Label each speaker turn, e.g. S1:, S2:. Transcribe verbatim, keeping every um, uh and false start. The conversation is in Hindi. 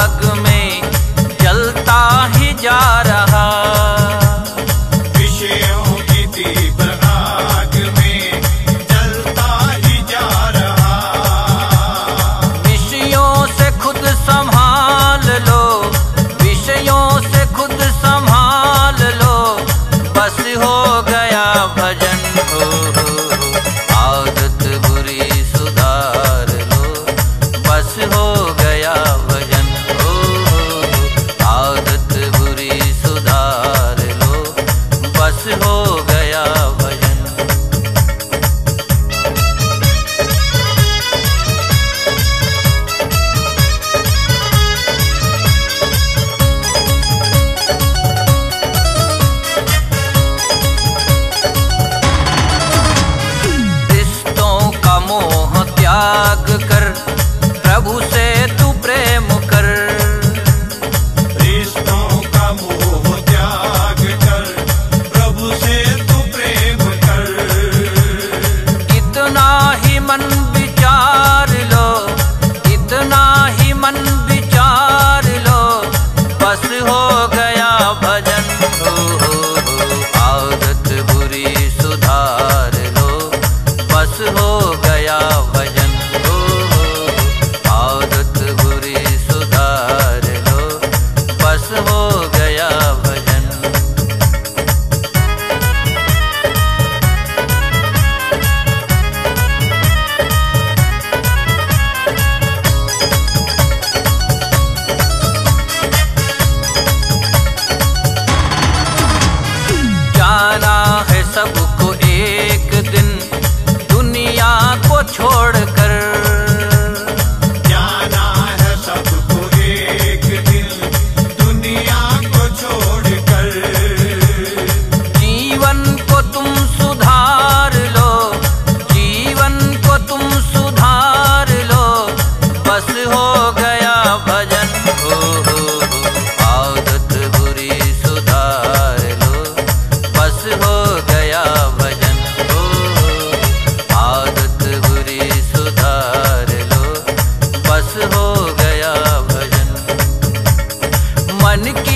S1: आग में जलता ही जा रहा।
S2: विषयों की तीव्र आग में जलता ही जा रहा।
S1: विषयों से खुद संभाल लो, विषयों से खुद संभाल लो, बस हो गया भजन हो, आदत बुरी सुधार लो, बस हो गया भजन हो, आदत बुरी सुधार लो, बस हो गया भजन। मोह त्याग कर प्रभु से तू प्रेम कर।
S2: रिश्तों का मोह त्याग कर प्रभु से तू प्रेम कर।
S1: इतना ही मन विचार लो, इतना ही मन विचार लो, बस हो गया भजन हो, आदत बुरी सुधार लो, बस हो गया भजन हो, आदत बुरी सुधार लो, बस हो गया भजन। जाना है सबको एक दिन दुनिया को छोड़कर।
S2: जाना है सबको एक दिन दुनिया को छोड़कर।
S1: जीवन को तुम सुधार लो, जीवन को तुम सुधार लो, बस हो गया भजन हो, आदत बुरी सुधार लो, बस हो गया भजन हो, आदत बुरी सुधार लो, बस हो गया भजन। मन